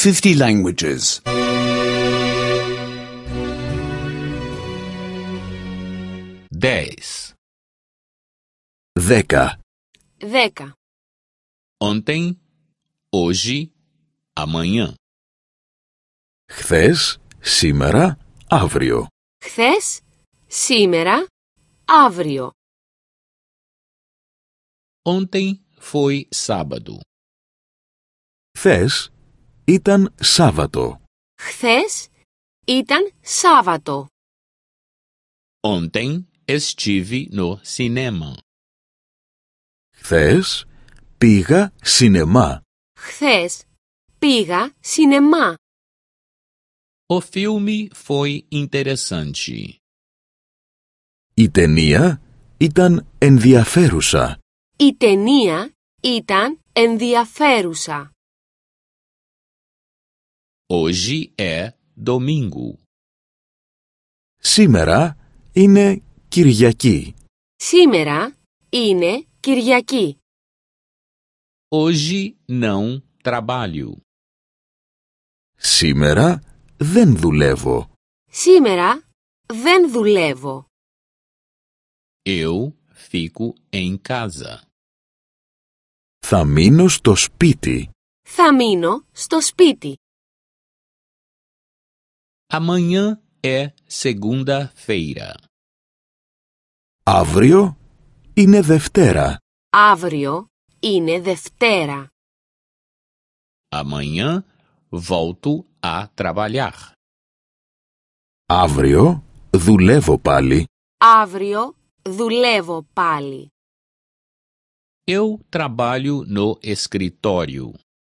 50 languages. 10. 10. 10. Ontem, hoje, amanhã. Χθες, σήμερα, αύριο. Χθες, σήμερα, αύριο. Ontem foi sábado. Χθες ήταν Σάββατο. Χθες ήταν Σάββατο. Ontem estive no cinema. Χθες πήγα σινεμά. Χθες πήγα σινεμά. O filme foi interessante. Η ταινία ήταν ενδιαφέρουσα. Η ταινία ήταν ενδιαφέρουσα. Hoje é domingo. Σήμερα είναι Κυριακή. Σήμερα είναι Κυριακή. Hoje não trabalho. Σήμερα δεν δουλεύω. Σήμερα δεν δουλεύω. Eu fico em casa. Θα μείνω στο σπίτι. Θα μείνω στο σπίτι. Amanhã é segunda-feira. Αύριο είναι Δευτέρα. Αύριο είναι Δευτέρα. Amanhã volto a trabalhar. Αύριο δουλεύω πάλι. Αύριο δουλεύω πάλι. Eu trabalho no escritório.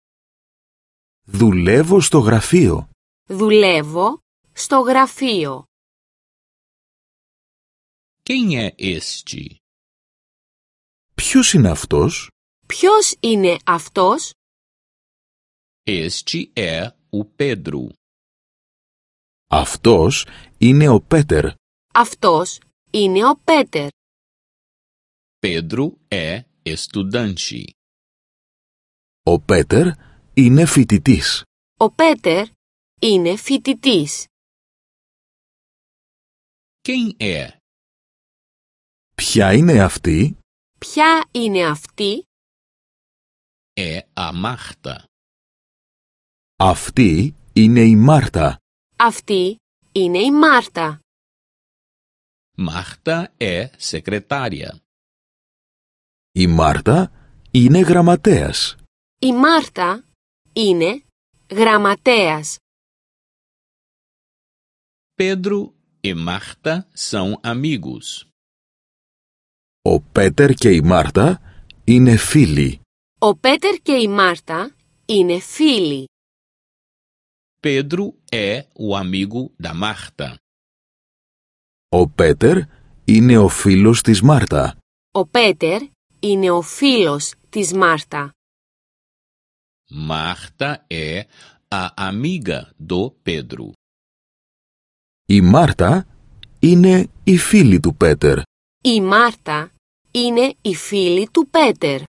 Δουλεύω στο γραφείο. Δουλεύω στο γραφείο. Quem é este? Ποιος είναι αυτός? Ποιος είναι αυτός? Este é o Pedro. Αυτός είναι ο Πέτερ. Αυτός είναι ο Πέτερ. Pedro é estudante. Ο Πέτερ είναι φοιτητής. Ο Πέτερ είναι φοιτητής. Quem é? Ποια είναι αυτή? Ποια είναι αυτή? É a Marta. Αυτή είναι η Μάρτα. Αυτή είναι η Μάρτα. Marta é secretária. Η Μάρτα είναι γραμματέας. Η Μάρτα είναι γραμματέας. Pedro e Marta são amigos. Ο Πέτερ και η Μάρτα είναι φίλοι. Ο Πέτερ και η Μάρτα είναι φίλοι. Pedro é o amigo da Marta. Ο Πέτερ είναι ο φίλος της Μάρτα. Ο Πέτερ είναι ο φίλος της Μάρτα. Marta é a amiga do Pedro. Η Μάρτα είναι η φίλη του Πέτερ. Η Μάρτα είναι η φίλη του Πέτερ.